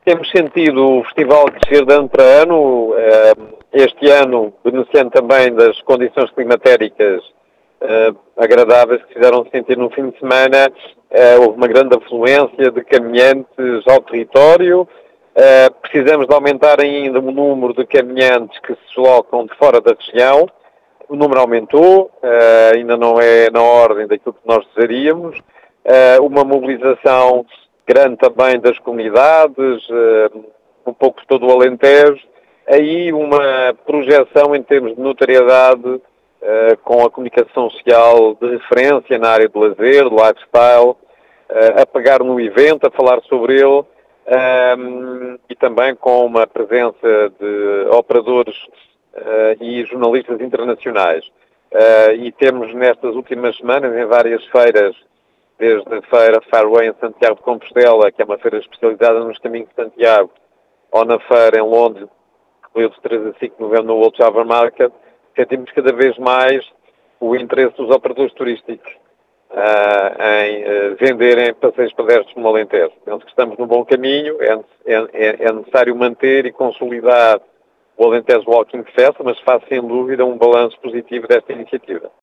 Temos sentido o festival crescer de ano para ano, este ano beneficiando também das condições climatéricas agradáveis que fizeram sentir no fim de semana. Houve uma grande afluência de caminhantes ao território. Precisamos de aumentar ainda o número de caminhantes que se deslocam de fora da região. O número aumentou, ainda não é na ordem daquilo que nós desejaríamos. Uma mobilização grande também das comunidades, um pouco todo o Alentejo. Aí uma projeção em termos de notoriedade com a comunicação social de referência na área do lazer, do lifestyle, a pegar no evento, a falar sobre ele, e também com uma presença de operadores e jornalistas internacionais. E temos nestas últimas semanas, em várias feiras, desde a feira Fairway em Santiago de Compostela, que é uma feira especializada nos caminhos de Santiago, ou na feira em Londres, que foi de 3 a 5 de novembro no World Travel Market, sentimos cada vez mais o interesse dos operadores turísticos em venderem passeios pedestres no Alentejo. Penso que estamos no bom caminho, é necessário manter e consolidar o Alentejo Walking Fest, mas faço sem dúvida um balanço positivo desta iniciativa.